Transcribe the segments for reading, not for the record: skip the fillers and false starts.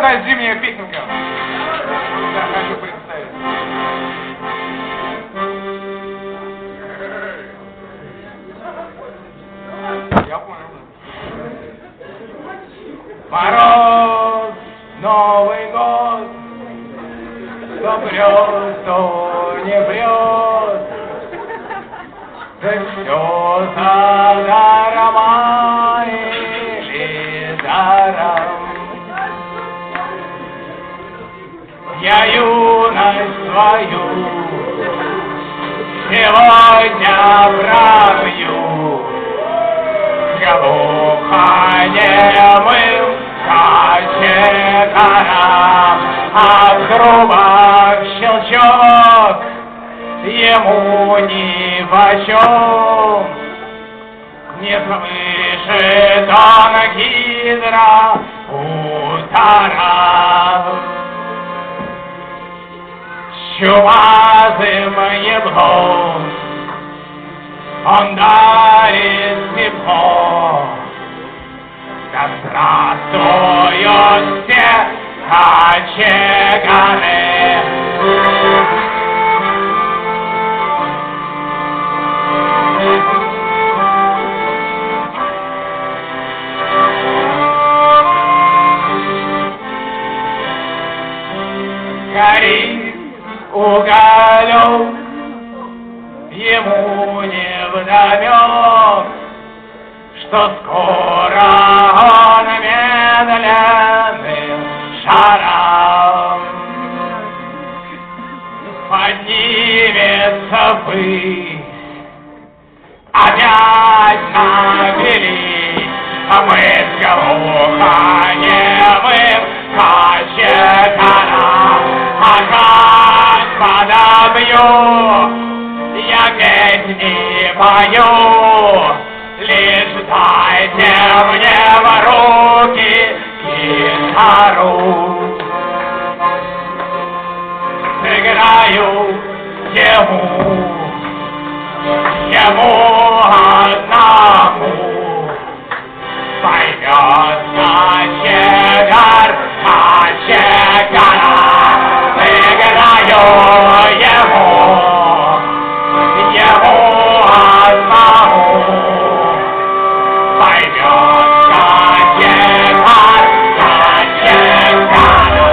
одна зимняя песенка. Да, хочу представить. Я понял. Мороз, Новый год, то прет, то не прет, да все задарма или даром. Я юность свою сегодня пробью глухонемым кочегаром, а грубок щелчок ему нипочем. Не слышит он гидроутара. Чумазым еблом он дарит тепло. Да здравствуют все кочегары. Горит уголек, ему невдомек, что скоро он медленным шаром поднимется ввысь, опять набери, мы с глухонемым кочегаром. А как подобью, я песни пою, лишь дайте мне в руки гитару. Сыграю ему одному, пойдет кочегар, кочегара. Сыграю ему одному, пойдет кочегар, кочегара.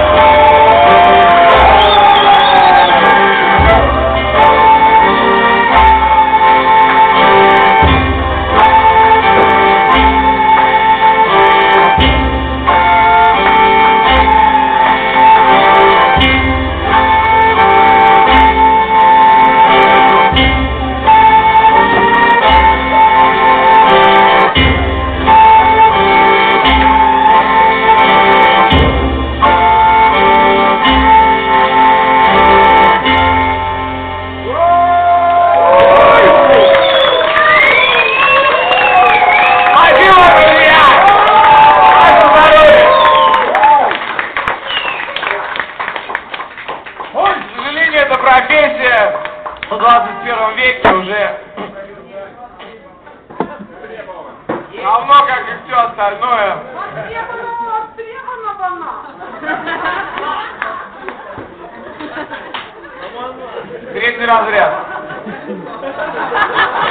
Эта профессия в 21 веке уже равно, как и все остальное. Третий разряд.